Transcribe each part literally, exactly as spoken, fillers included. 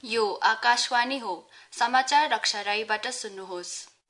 यो आकाशवाणी हो। समाचार रक्षा राईबाट सुन्नुहोस्।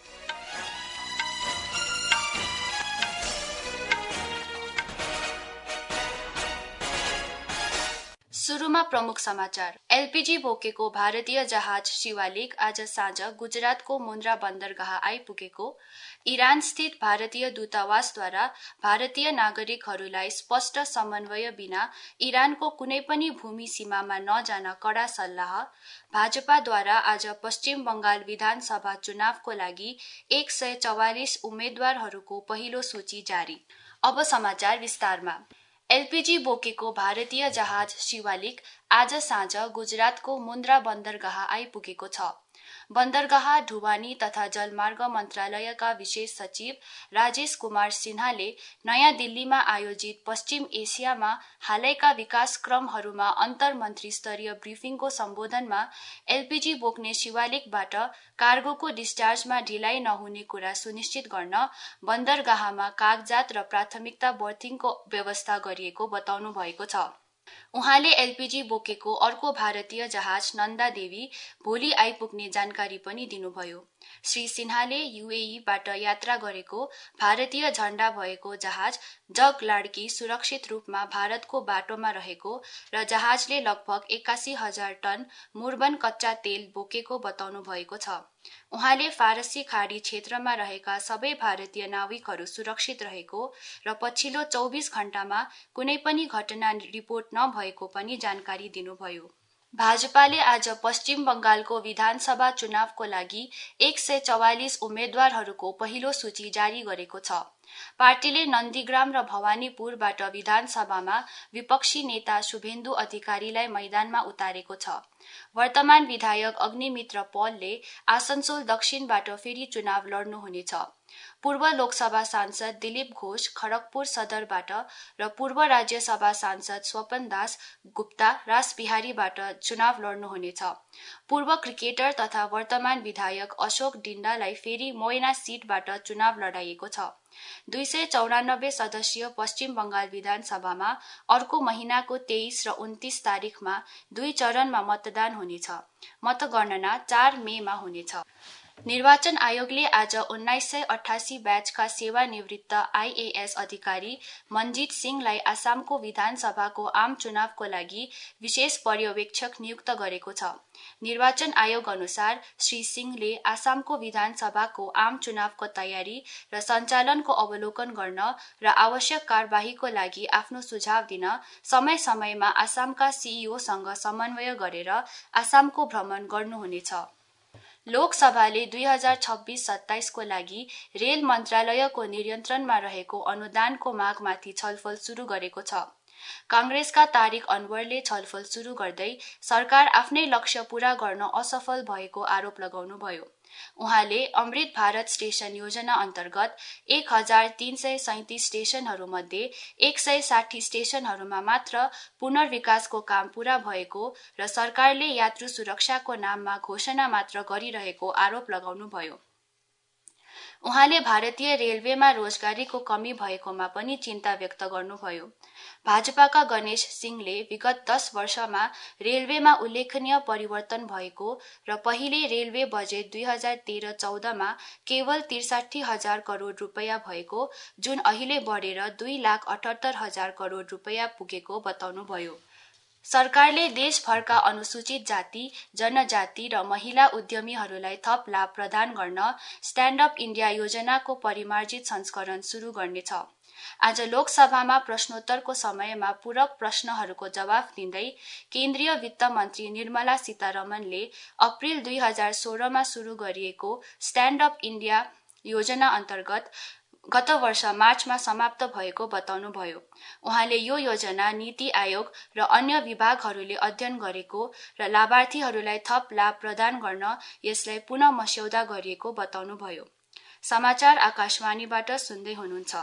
सुरुमा प्रमुख समाचार। एलपीजी बोकेको भारतीय जहाज शिवालिक आज साँझ गुजरातको मुन्द्रा बन्दरगाह आइपुगेको, इरान स्थित भारतीय दूतावासद्वारा भारतीय नागरिकहरूलाई स्पष्ट समन्वय बिना इरानको कुनै पनि भूमि सीमामा नजान कडा सल्लाह, भाजपाद्वारा आज पश्चिम बंगाल विधानसभा चुनावको लागि एक सय चौवालिस उम्मेद्वारहरूको पहिलो सूची जारी। अब समाचार विस्तारमा। एलपीजी बोकेको भारतीय जहाज शिवालिक आज साँझ गुजरातको मुन्द्रा बन्दरगाह आइपुगेको छ। बन्दरगाह, ढुवानी तथा जलमार्ग मन्त्रालयका विशेष सचिव राजेश कुमार सिन्हाले नयाँ दिल्लीमा आयोजित पश्चिम एसियामा हालैका विकास क्रमहरूमा अन्तर मन्त्री स्तरीय ब्रिफिङको सम्बोधनमा एलपीजी बोक्ने शिवालिकबाट कार्गोको डिस्चार्जमा ढिलाइ नहुने कुरा सुनिश्चित गर्न बन्दरगाहमा कागजात र प्राथमिकता बर्थिङको व्यवस्था गरिएको बताउनु भएको छ। उहाँले एलपीजी बोकेको अर्को भारतीय जहाज नन्दा देवी भोलि आइपुग्ने जानकारी पनि दिनुभयो। श्री सिन्हाले यूएईबाट यात्रा गरेको भारतीय झण्डा भएको जहाज जग लाड्की सुरक्षित रूपमा भारतको बाटोमा रहेको र जहाजले लगभग एकासी हजार टन मुर्बन कच्चा तेल बोकेको बताउनु भएको छ। उहाँले फारसी खाडी क्षेत्रमा रहेका सबै भारतीय नाविकहरू सुरक्षित रहेको र पछिल्लो चौबिस घण्टामा कुनै पनि घटना रिपोर्ट नभएको पनि जानकारी दिनुभयो। भाजपाले आज पश्चिम बंगालको विधानसभा चुनावको लागि एक सय चौवालिस उम्मेद्वारहरूको पहिलो सूची जारी गरेको छ। पार्टीले नन्दीग्राम र भवानीपुरबाट विधानसभामा विपक्षी नेता शुभेन्दु अधिकारीलाई मैदानमा उतारेको छ। वर्तमान विधायक अग्निमित्र पलले आसनसोल दक्षिणबाट फेरि चुनाव लड्नुहुनेछ। पूर्व लोकसभा सांसद दिलीप घोष खड़गपुर सदरबाट र पूर्व राज्यसभा सांसद स्वपन दास गुप्ता रासबिहारीबाट चुनाव लड्नुहुनेछ। पूर्व क्रिकेटर तथा वर्तमान विधायक अशोक डिण्डालाई फेरि मोयना सीटबाट चुनाव लडाइएको छ। दुई सय चौरानब्बे सदस्यीय पश्चिम बंगाल विधानसभामा अर्को महिनाको तेइस र उन्तीस तारिखमा दुई चरणमा मतदान हुनेछ। मतगणना चार मेमा हुनेछ। निर्वाचन आयोगले आज उन्नाइस सय अठासी ब्याचका सेवानिवृत्त आईएएस अधिकारी मनजित सिंहलाई आसामको विधानसभाको आम चुनावको लागि विशेष पर्यवेक्षक नियुक्त गरेको छ। निर्वाचन आयोग अनुसार श्री सिंहले आसामको विधानसभाको आम चुनावको तयारी र सञ्चालनको अवलोकन गर्न र आवश्यक कार्यवाहीको लागि आफ्नो सुझाव दिन समय समयमा आसामका सीईओसँग समन्वय गरेर आसामको भ्रमण गर्नुहुनेछ। लोकसभाले दुई हजार छब्बीस सत्ताइस को लागि रेल मन्त्रालयको नियन्त्रणमा रहेको अनुदानको मागमाथि छलफल सुरु गरेको छ। कांग्रेसका तारिक अनवरले छलफल सुरु गर्दै सरकार आफ्नै लक्ष्य पूरा गर्न असफल भएको आरोप लगाउनुभयो। उहाँले अमृत भारत स्टेशन योजना अन्तर्गत एक हजार तीन सय सैतिस स्टेशनहरूमध्ये एक सय साठी स्टेशनहरूमा मात्र पुनर्विकासको काम पूरा भएको र सरकारले यात्रु सुरक्षाको नाममा घोषणा मात्र गरिरहेको आरोप लगाउनुभयो। उहाँले भारतीय रेलवेमा रोजगारीको कमी भएकोमा पनि चिन्ता व्यक्त गर्नुभयो। भाजपाका गणेश सिंहले विगत दस वर्षमा रेलवेमा उल्लेखनीय परिवर्तन भएको र पहिले रेलवे बजेट दुई हजार तेह्र चौधमा केवल त्रिसाठी हजार करोड रुपियाँ भएको, जुन अहिले बढेर दुई लाख अठहत्तर हजार करोड रुपियाँ पुगेको बताउनुभयो। सरकारले देशभरका अनुसूचित जाति, जनजाति र महिला उद्यमीहरूलाई थप लाभ प्रदान गर्न स्ट्यान्ड अप इन्डिया योजनाको परिमार्जित संस्करण सुरु गर्नेछ। आज लोकसभामा प्रश्नोत्तरको समयमा पूरक प्रश्नहरूको जवाफ दिँदै केन्द्रीय वित्त मन्त्री निर्मला सीतारमणले अप्रिल दुई हजार सोह्रमा सुरु गरिएको स्ट्यान्ड अप इन्डिया योजना अन्तर्गत गत वर्ष मार्चमा समाप्त भएको बताउनुभयो। उहाँले यो योजना नीति आयोग र अन्य विभागहरूले अध्ययन गरेको र लाभार्थीहरूलाई थप लाभ प्रदान गर्न यसलाई पुनः मस्यौदा गरिएको बताउनुभयो। समाचार आकाशवाणीबाट सुन्दै हुनुहुन्छ।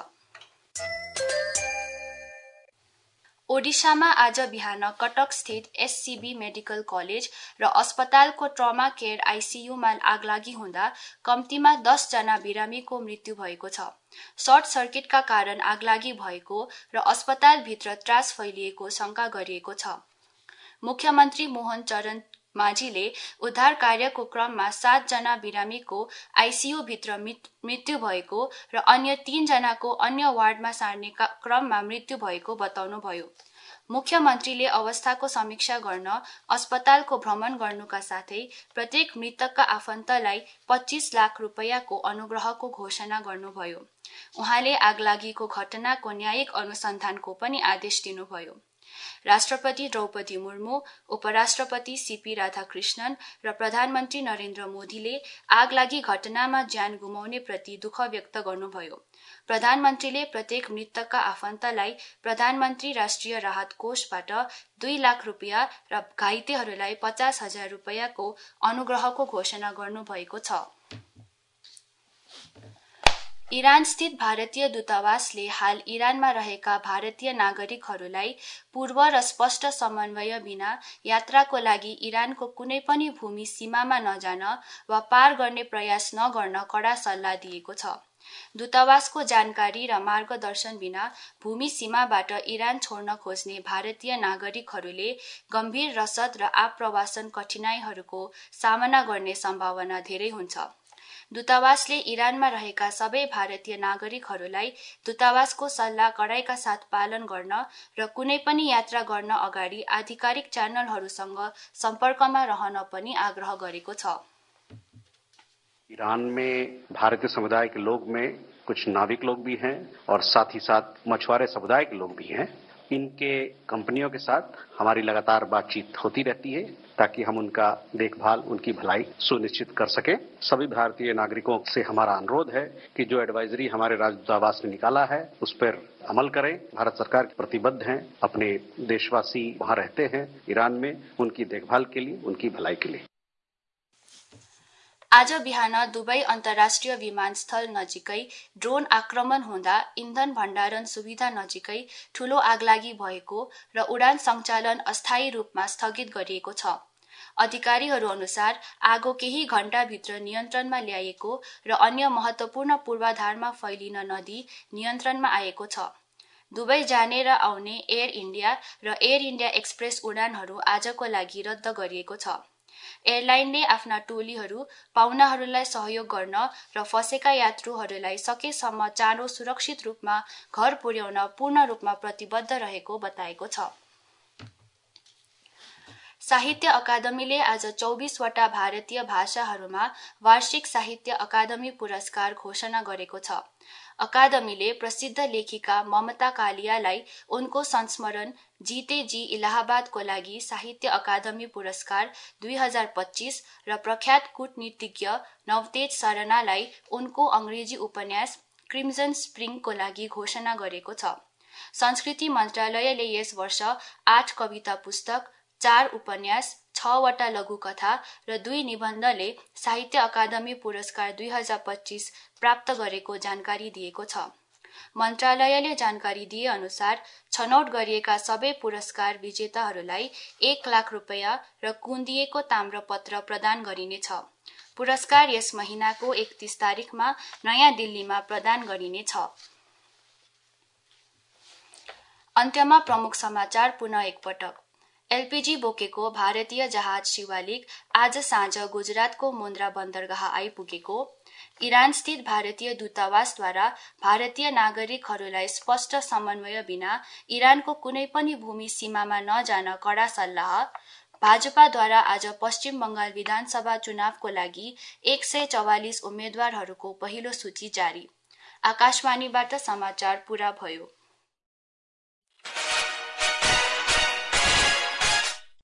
ओडिशामा आज बिहान कटक स्थित एससीबी मेडिकल कलेज र अस्पतालको ट्रमा केयर आईसीयूमा आगलागी हुँदा कम्तीमा दस जना बिरामीको मृत्यु भएको छ। सर्ट सर्किटका कारण आगलागी भएको र अस्पतालभित्र त्रास फैलिएको शंका गरिएको छ। मुख्यमन्त्री मोहन चरण माझीले उद्धार कार्यको क्रममा सात जना बिरामीको आइसियू भित्र मृत्यु भएको र अन्य तीन जनाको अन्य वार्डमा सार्ने क्रममा मृत्यु भएको बताउनुभयो। मुख्यमन्त्रीले अवस्थाको समीक्षा गर्न अस्पतालको भ्रमण गर्नुका साथै प्रत्येक मृतकका आफन्तलाई पच्चीस लाख रुपैयाँको अनुग्रहको घोषणा गर्नुभयो। उहाँले आगलागीको घटनाको न्यायिक अनुसन्धानको पनि आदेश दिनुभयो। राष्ट्रपति द्रौपदी मुर्मू, उपराष्ट्रपति सीपी राधाकृष्णन र प्रधानमन्त्री नरेन्द्र मोदीले आगलागी घटनामा ज्यान गुमाउने प्रति दुःख व्यक्त गर्नुभयो। प्रधानमन्त्रीले प्रत्येक मृतकका आफन्तलाई प्रधानमन्त्री राष्ट्रिय राहत कोषबाट दुई लाख रुपियाँ र घाइतेहरूलाई पचास हजार रुपियाँको अनुग्रहको घोषणा गर्नुभएको छ। इरान स्थित भारतीय दूतावासले हाल इरानमा रहेका भारतीय नागरिकहरूलाई पूर्व र स्पष्ट समन्वय बिना यात्राको लागि इरानको कुनै पनि भूमि सीमामा नजान वा पार गर्ने प्रयास नगर्न कडा सल्लाह दिएको छ। दूतावासको जानकारी र मार्गदर्शन बिना भूमि सीमाबाट इरान छोड्न खोज्ने भारतीय नागरिकहरूले गम्भीर रसद र आप्रवासन कठिनाइहरूको सामना गर्ने सम्भावना धेरै हुन्छ। दूतावासले इरानमा रहेका सबै भारतीय नागरिकहरूलाई दूतावासको सल्लाह कडाइका साथ पालन गर्न र कुनै पनि यात्रा गर्न अगाडि आधिकारिक च्यानलहरूसँग सम्पर्कमा रहन पनि आग्रह गरेको छ। ईरान में भारतीय समुदाय के लोग में कुछ नाविक लोग भी हैं और साथ ही साथ मछुआरे समुदाय के लोग भी हैं। इनके कंपनियों के साथ हमारी लगातार बातचीत होती रहती है ताकि हम उनका देखभाल, उनकी भलाई सुनिश्चित कर सकें। सभी भारतीय नागरिकों से हमारा अनुरोध है कि जो एडवाइजरी हमारे राजदूतावास ने निकाला है उस पर अमल करें। भारत सरकार की प्रतिबद्ध हैं, अपने देशवासी वहां रहते हैं ईरान में, उनकी देखभाल के लिए, उनकी भलाई के लिए। आज बिहान दुबई अन्तर्राष्ट्रिय विमानस्थल नजिकै ड्रोन आक्रमण हुँदा इन्धन भण्डारण सुविधा नजिकै ठूलो आगलागी भएको र उडान सञ्चालन अस्थायी रूपमा स्थगित गरिएको छ। अधिकारीहरू अनुसार आगो केही घण्टाभित्र नियन्त्रणमा ल्याइएको र अन्य महत्वपूर्ण पूर्वाधारमा फैलिन नदिई नियन्त्रणमा आएको छ। दुबई जाने र आउने एयर इन्डिया र एयर इन्डिया एक्सप्रेस उडानहरू आजको लागि रद्द गरिएको छ। एयरलाइनले आफ्ना टोलीहरू पाहुनाहरूलाई सहयोग गर्न र फँसेका यात्रुहरूलाई सकेसम्म चाँडो सुरक्षित रूपमा घर पुर्याउन पूर्ण रूपमा प्रतिबद्ध रहेको बताएको छ। साहित्य अकादमीले आज चौबीसवटा भारतीय भाषाहरूमा वार्षिक साहित्य अकादमी पुरस्कार घोषणा गरेको छ। अकादमीले प्रसिद्ध लेखिका ममता कालियालाई उनको संस्मरण जीते जी इलाहाबादको लागि साहित्य अकादमी पुरस्कार दुई हजार पच्चीस र प्रख्यात कूटनीतिज्ञ नवतेज सरनालाई उनको अंग्रेजी उपन्यास क्रिम्जन स्प्रिङको लागि घोषणा गरेको छ। संस्कृति मन्त्रालयले यस वर्ष आठ कविता पुस्तक, चार उपन्यास, छवटा लघुकथा र दुई निबन्धले साहित्य अकादमी पुरस्कार दुई हजार पच्चीस प्राप्त गरेको जानकारी दिएको छ। मन्त्रालयले जानकारी दिए अनुसार छनौट गरिएका सबै पुरस्कार विजेताहरूलाई एक लाख रुपैयाँ र कुन्दिएको ताम्रपत्र प्रदान गरिनेछ। पुरस्कार यस महिनाको एकतीस तारिखमा नयाँ दिल्लीमा प्रदान गरिनेछ। अन्त्यमा प्रमुख समाचार पुनः एकपटक। एलपीजी बोकेको भारतीय जहाज शिवालिक आज साँझ गुजरातको मुन्द्रा बन्दरगाह आइपुगेको। इरान स्थित भारतीय दूतावासद्वारा भारतीय नागरिकहरूलाई स्पष्ट समन्वय बिना इरानको कुनै पनि भूमि सीमामा नजान कडा सल्लाह। भाजपाद्वारा आज पश्चिम बंगाल विधानसभा चुनावको लागि एक सय चौवालिस उम्मेद्वारहरूको पहिलो सूची जारी। आकाशवाणीबाट समाचार पूरा भयो।